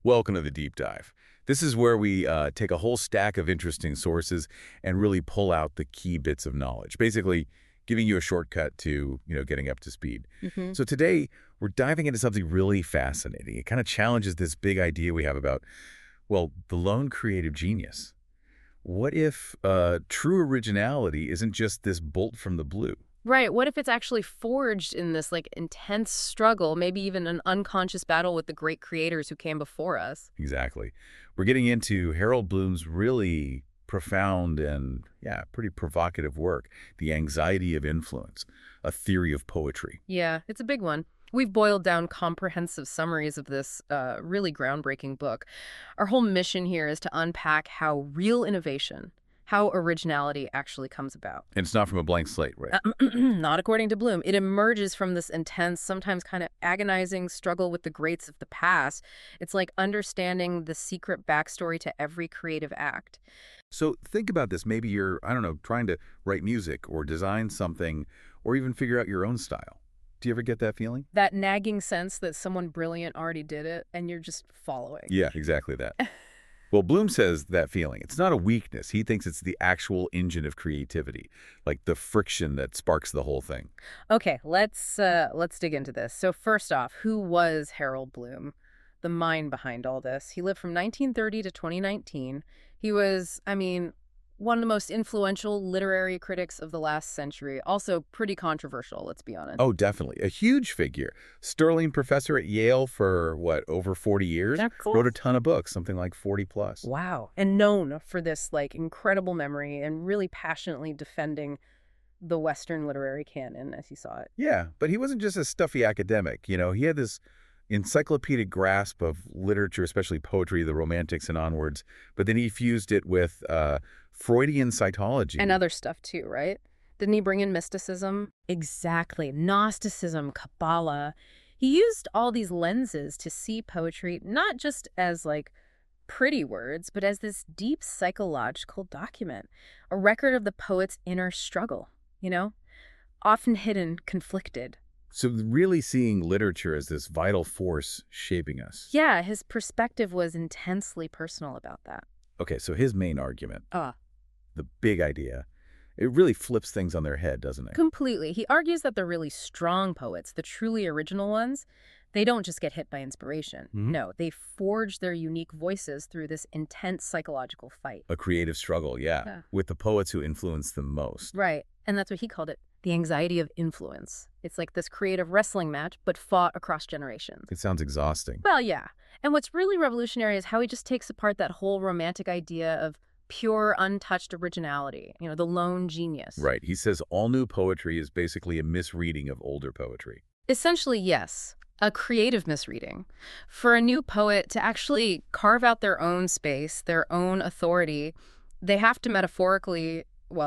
Welcome to the deep dive. This is where we take a whole stack of interesting sources and really pull out the key bits of knowledge, basically giving you a shortcut to, getting up to speed. Hmm. So today, we're diving into something really fascinating. It kind of challenges this big idea we have about, well, the lone creative genius. What if true originality isn't just this bolt from the blue? Right. What if it's actually forged in this intense struggle, maybe even an unconscious battle with the great creators who came before us? Exactly. We're getting into Harold Bloom's really profound and, yeah, pretty provocative work, The Anxiety of Influence, a theory of poetry. Yeah, it's a big one. We've boiled down comprehensive summaries of this really groundbreaking book. Our whole mission here is to unpack how real innovation, how originality actually comes about. And it's not from a blank slate, right? Not according to Bloom. It emerges from this intense, sometimes kind of agonizing struggle with the greats of the past. It's like understanding the secret backstory to every creative act. So think about this. Maybe you're, I don't know, trying to write music or design something or even figure out your own style. Do you ever get that feeling? That nagging sense that someone brilliant already did it and you're just following. Yeah, exactly that. Well, Bloom says that feeling, it's not a weakness. He thinks it's the actual engine of creativity, like the friction that sparks the whole thing. Okay, let's dig into this. So first off, who was Harold Bloom? The mind behind all this. He lived from 1930 to 2019. He was, one of the most influential literary critics of the last century. Also pretty controversial, let's be honest. Oh, definitely. A huge figure. Sterling professor at Yale for, what, over 40 years? That's cool. Wrote a ton of books, something like 40 plus. Wow. And known for this incredible memory and really passionately defending the Western literary canon as he saw it. Yeah, but he wasn't just a stuffy academic. He had this encyclopedic grasp of literature, especially poetry, the Romantics and onwards, but then he fused it with Freudian cytology. And other stuff too, right? Didn't he bring in mysticism? Exactly. Gnosticism, Kabbalah. He used all these lenses to see poetry not just as pretty words, but as this deep psychological document, a record of the poet's inner struggle, often hidden, conflicted. So really seeing literature as this vital force shaping us. Yeah, his perspective was intensely personal about that. Okay, so his main argument, Ah. the big idea, it really flips things on their head, doesn't it? Completely. He argues that the really strong poets, the truly original ones, they don't just get hit by inspiration. Mhm. No, they forge their unique voices through this intense psychological fight. A creative struggle, yeah, with the poets who influence them most. Right. And that's what he called it, the anxiety of influence. It's like this creative wrestling match, but fought across generations. It sounds exhausting. Well, yeah. And what's really revolutionary is how he just takes apart that whole romantic idea of pure, untouched originality, the lone genius. Right. He says all new poetry is basically a misreading of older poetry. Essentially, yes. A creative misreading. For a new poet to actually carve out their own space, their own authority, they have to metaphorically,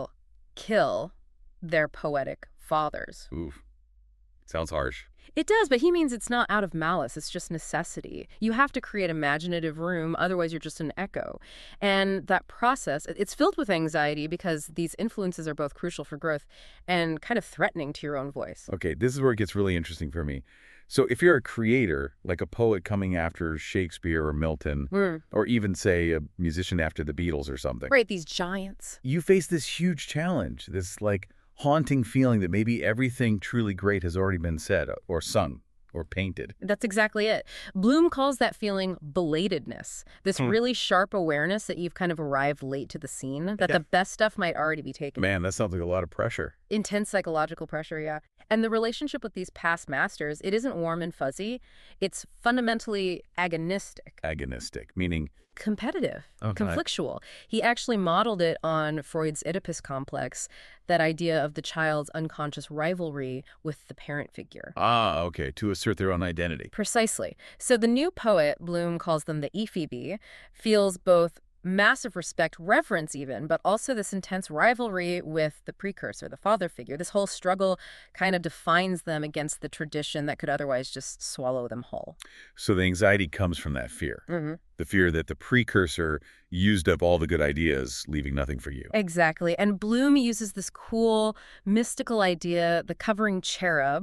kill their poetic fathers. Oof. Sounds harsh. It does, but he means it's not out of malice. It's just necessity. You have to create imaginative room, otherwise you're just an echo. And that process, it's filled with anxiety because these influences are both crucial for growth and kind of threatening to your own voice. Okay, this is where it gets really interesting for me. So if you're a creator, like a poet coming after Shakespeare or Milton, or even, say, a musician after the Beatles or something. Right, these giants. You face this huge challenge, this haunting feeling that maybe everything truly great has already been said or sung or painted. That's exactly it. Bloom calls that feeling belatedness, this really sharp awareness that you've kind of arrived late to the scene, that the best stuff might already be taken. Man, that sounds like a lot of pressure. Intense psychological pressure, yeah. And the relationship with these past masters, it isn't warm and fuzzy. It's fundamentally agonistic. Agonistic, meaning? Competitive, Okay. conflictual. He actually modeled it on Freud's Oedipus complex, that idea of the child's unconscious rivalry with the parent figure. Ah, okay, to assert their own identity. Precisely. So the new poet, Bloom calls them the Ephebi, feels both massive respect, reverence even, but also this intense rivalry with the precursor, the father figure. This whole struggle kind of defines them against the tradition that could otherwise just swallow them whole. So the anxiety comes from that fear. The fear that the precursor used up all the good ideas, leaving nothing for you. Exactly. And Bloom uses this cool, mystical idea, the covering cherub.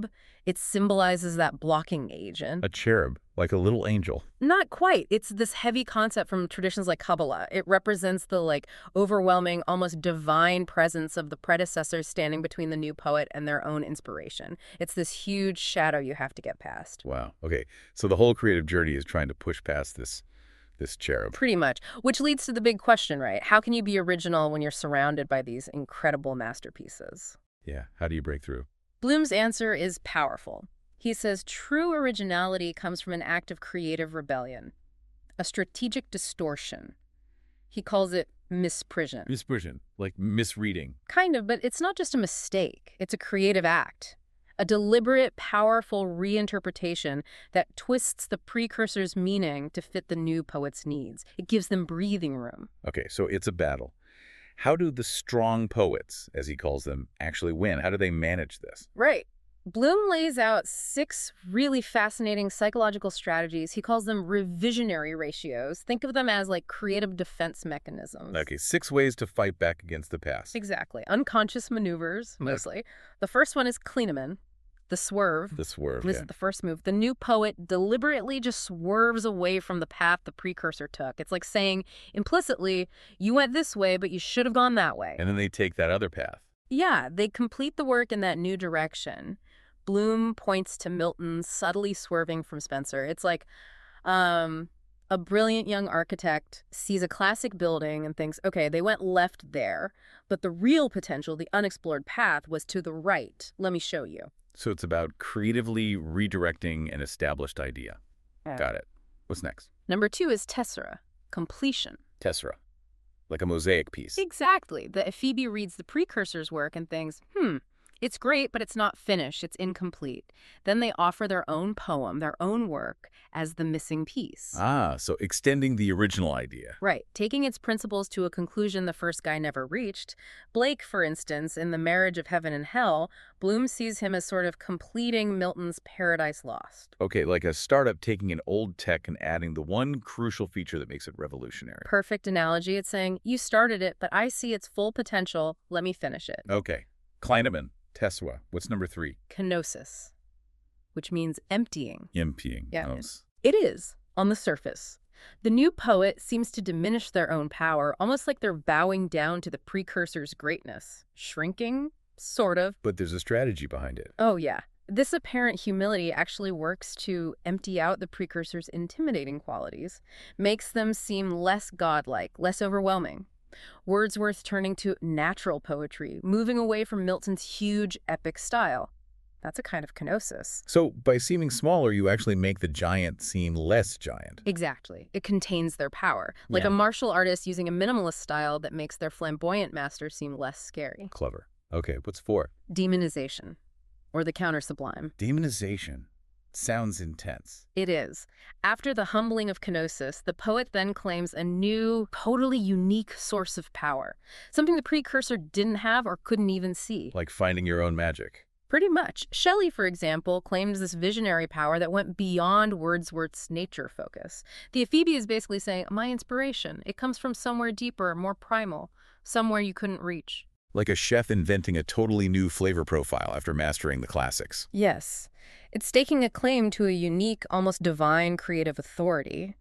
It symbolizes that blocking agent. A cherub, like a little angel. Not quite. It's this heavy concept from traditions like Kabbalah. It represents the overwhelming, almost divine presence of the predecessors standing between the new poet and their own inspiration. It's this huge shadow you have to get past. Wow. Okay, so the whole creative journey is trying to push past this cherub. Pretty much. Which leads to the big question, right? How can you be original when you're surrounded by these incredible masterpieces? Yeah, how do you break through? Bloom's answer is powerful. He says true originality comes from an act of creative rebellion, a strategic distortion. He calls it misprision. Misprision, like misreading. Kind of, but it's not just a mistake. It's a creative act. A deliberate, powerful reinterpretation that twists the precursor's meaning to fit the new poet's needs. It gives them breathing room. Okay, so it's a battle. How do the strong poets, as he calls them, actually win? How do they manage this? Right. Bloom lays out 6 really fascinating psychological strategies. He calls them revisionary ratios. Think of them as creative defense mechanisms. Okay, 6 ways to fight back against the past. Exactly. Unconscious maneuvers, mostly. The first one is Kleineman, the swerve. The swerve, This yeah. is the first move. The new poet deliberately just swerves away from the path the precursor took. It's like saying, implicitly, you went this way, but you should have gone that way. And then they take that other path. Yeah, they complete the work in that new direction. Bloom points to Milton subtly swerving from Spenser. It's like a brilliant young architect sees a classic building and thinks, okay, they went left there, but the real potential, the unexplored path, was to the right. Let me show you. So it's about creatively redirecting an established idea. Yeah. Got it. What's next? Number 2 is tessera, completion. Tessera, like a mosaic piece. Exactly. The Ephebi reads the precursor's work and thinks, it's great, but it's not finished. It's incomplete. Then they offer their own poem, their own work, as the missing piece. Ah, so extending the original idea. Right. Taking its principles to a conclusion the first guy never reached. Blake, for instance, in The Marriage of Heaven and Hell, Bloom sees him as sort of completing Milton's Paradise Lost. Okay, like a startup taking an old tech and adding the one crucial feature that makes it revolutionary. Perfect analogy. It's saying, you started it, but I see its full potential. Let me finish it. Okay. Kleineman, Tessera. What's number 3? Kenosis, which means emptying. Emptying. Yeah. Oh, It is, on the surface. The new poet seems to diminish their own power, almost like they're bowing down to the precursor's greatness. Shrinking? Sort of. But there's a strategy behind it. Oh, yeah. This apparent humility actually works to empty out the precursor's intimidating qualities, makes them seem less godlike, less overwhelming. Wordsworth turning to natural poetry, moving away from Milton's huge epic style. That's a kind of kenosis. So by seeming smaller, you actually make the giant seem less giant. Exactly. It contains their power, like Yeah. a martial artist using a minimalist style that makes their flamboyant master seem less scary. Clever. Okay, what's 4? Demonization, or the counter-sublime. Demonization. Sounds intense. It is. After the humbling of kenosis, the poet then claims a new, totally unique source of power, something the precursor didn't have or couldn't even see. Like finding your own magic. Pretty much. Shelley, for example, claims this visionary power that went beyond Wordsworth's nature focus. The Ephebi is basically saying, my inspiration, it comes from somewhere deeper, more primal, somewhere you couldn't reach. Like a chef inventing a totally new flavor profile after mastering the classics. Yes. It's staking a claim to a unique, almost divine creative authority.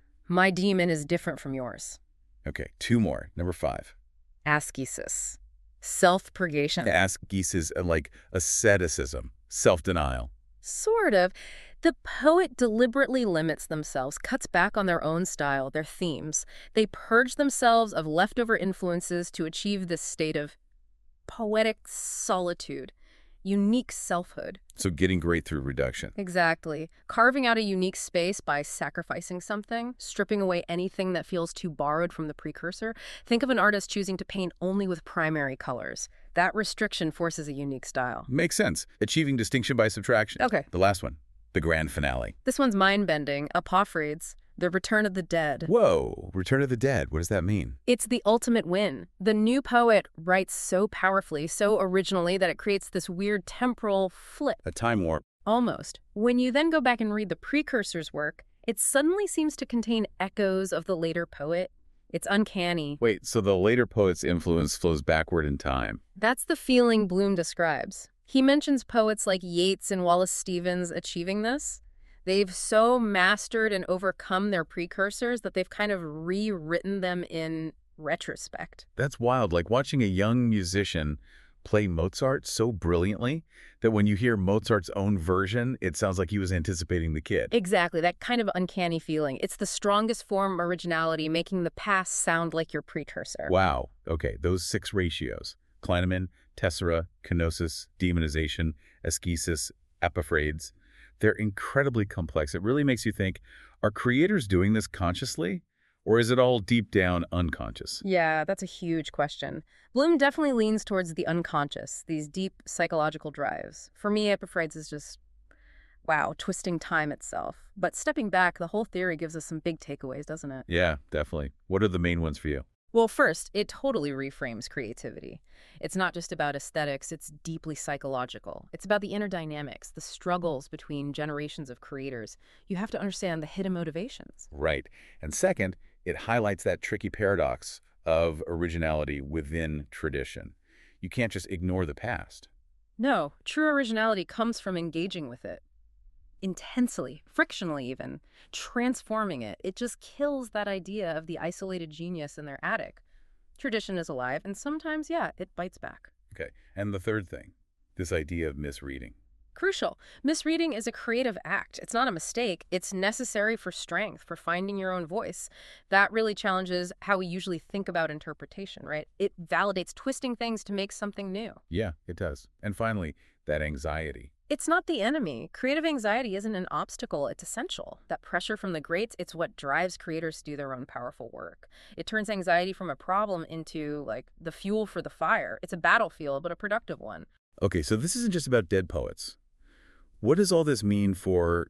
My demon is different from yours. Okay, 2 more. Number 5. Ascesis. Self-purgation. Ascesis is like asceticism, self-denial. Sort of. The poet deliberately limits themselves, cuts back on their own style, their themes. They purge themselves of leftover influences to achieve this state of poetic solitude, unique selfhood. So getting great through reduction. Exactly. Carving out a unique space by sacrificing something, stripping away anything that feels too borrowed from the precursor. Think of an artist choosing to paint only with primary colors. That restriction forces a unique style. Makes sense. Achieving distinction by subtraction. Okay. The last one. The grand finale. This one's mind-bending. Apophrides, The Return of the Dead. Whoa, Return of the Dead. What does that mean? It's the ultimate win. The new poet writes so powerfully, so originally, that it creates this weird temporal flip. A time warp. Almost. When you then go back and read the precursor's work, it suddenly seems to contain echoes of the later poet. It's uncanny. Wait, so the later poet's influence flows backward in time. That's the feeling Bloom describes. He mentions poets like Yeats and Wallace Stevens achieving this. They've so mastered and overcome their precursors that they've kind of rewritten them in retrospect. That's wild, like watching a young musician play Mozart so brilliantly that when you hear Mozart's own version, it sounds like he was anticipating the kid. Exactly, that kind of uncanny feeling. It's the strongest form of originality, making the past sound like your precursor. Wow. Okay, those 6 ratios. Kleineman, tessera, kenosis, demonization, ascesis, epiphrades. They're incredibly complex. It really makes you think, are creators doing this consciously? Or is it all deep down unconscious? Yeah, that's a huge question. Bloom definitely leans towards the unconscious, these deep psychological drives. For me, Epiphrades is just, wow, twisting time itself. But stepping back, the whole theory gives us some big takeaways, doesn't it? Yeah, definitely. What are the main ones for you? Well, first, it totally reframes creativity. It's not just about aesthetics, it's deeply psychological. It's about the inner dynamics, the struggles between generations of creators. You have to understand the hidden motivations. Right. And second, it highlights that tricky paradox of originality within tradition. You can't just ignore the past. No, true originality comes from engaging with it. Intensely, frictionally even, transforming it. It just kills that idea of the isolated genius in their attic. Tradition is alive, and sometimes, yeah, it bites back. Okay. And the third thing, this idea of misreading. Crucial. Misreading is a creative act. It's not a mistake. It's necessary for strength, for finding your own voice. That really challenges how we usually think about interpretation, right? It validates twisting things to make something new. Yeah, it does. And finally, that anxiety. It's not the enemy. Creative anxiety isn't an obstacle. It's essential. That pressure from the greats, it's what drives creators to do their own powerful work. It turns anxiety from a problem into, like, the fuel for the fire. It's a battlefield, but a productive one. Okay, so this isn't just about dead poets. What does all this mean for,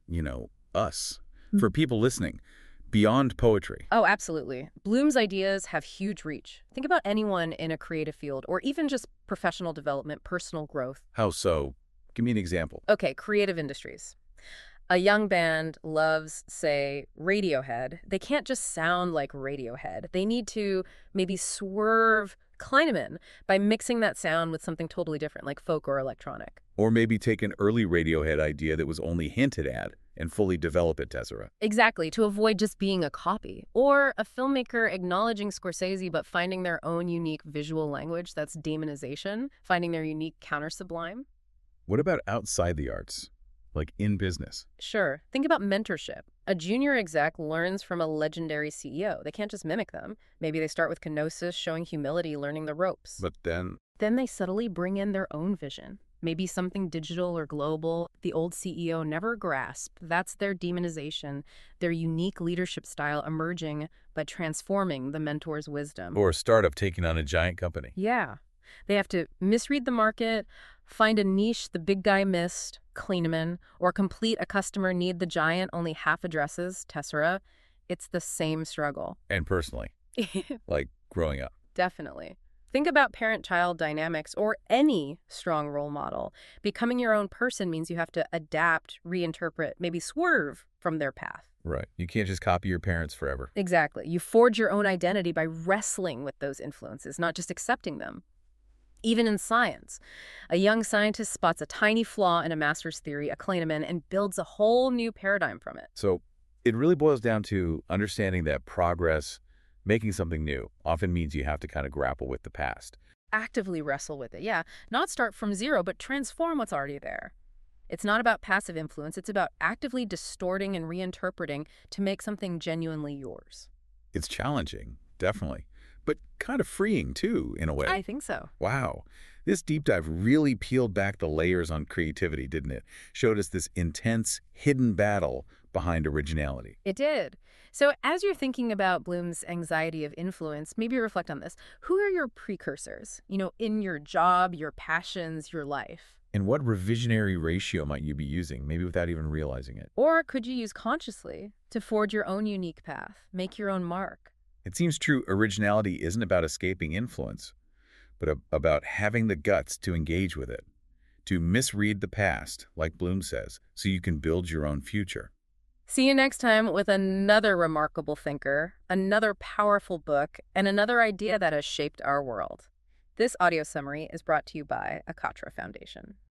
us, for people listening, beyond poetry? Oh, absolutely. Bloom's ideas have huge reach. Think about anyone in a creative field, or even just professional development, personal growth. How so? Give me an example. Okay, creative industries. A young band loves, say, Radiohead. They can't just sound like Radiohead. They need to maybe swerve Kleineman by mixing that sound with something totally different, like folk or electronic. Or maybe take an early Radiohead idea that was only hinted at and fully develop it, Tessera. Exactly, to avoid just being a copy. Or a filmmaker acknowledging Scorsese but finding their own unique visual language, that's demonization, finding their unique counter-sublime. What about outside the arts, like in business? Sure. Think about mentorship. A junior exec learns from a legendary CEO. They can't just mimic them. Maybe they start with kenosis, showing humility, learning the ropes. But then, Then they subtly bring in their own vision. Maybe something digital or global the old CEO never grasped. That's their demonization, their unique leadership style emerging by transforming the mentor's wisdom. or a startup taking on a giant company. Yeah. They have to misread the market, find a niche the big guy missed, Kleineman, or complete a customer need the giant only half addresses, Tessera. It's the same struggle. And personally, like growing up. Definitely. Think about parent-child dynamics or any strong role model. Becoming your own person means you have to adapt, reinterpret, maybe swerve from their path. Right. You can't just copy your parents forever. Exactly. You forge your own identity by wrestling with those influences, not just accepting them. Even in science, a young scientist spots a tiny flaw in a master's theory, a Kleineman, and builds a whole new paradigm from it. So it really boils down to understanding that progress, making something new, often means you have to kind of grapple with the past. Actively wrestle with it, yeah. Not start from zero, but transform what's already there. It's not about passive influence. It's about actively distorting and reinterpreting to make something genuinely yours. It's challenging, definitely, but kind of freeing too, in a way. I think so. Wow. This deep dive really peeled back the layers on creativity, didn't it? Showed us this intense, hidden battle behind originality. It did. So as you're thinking about Bloom's anxiety of influence, maybe reflect on this. Who are your precursors, in your job, your passions, your life? And what revisionary ratio might you be using, maybe without even realizing it? Or could you use consciously to forge your own unique path, make your own mark? It seems true originality isn't about escaping influence, but about having the guts to engage with it, to misread the past, like Bloom says, so you can build your own future. See you next time with another remarkable thinker, another powerful book, and another idea that has shaped our world. This audio summary is brought to you by Akatra Foundation.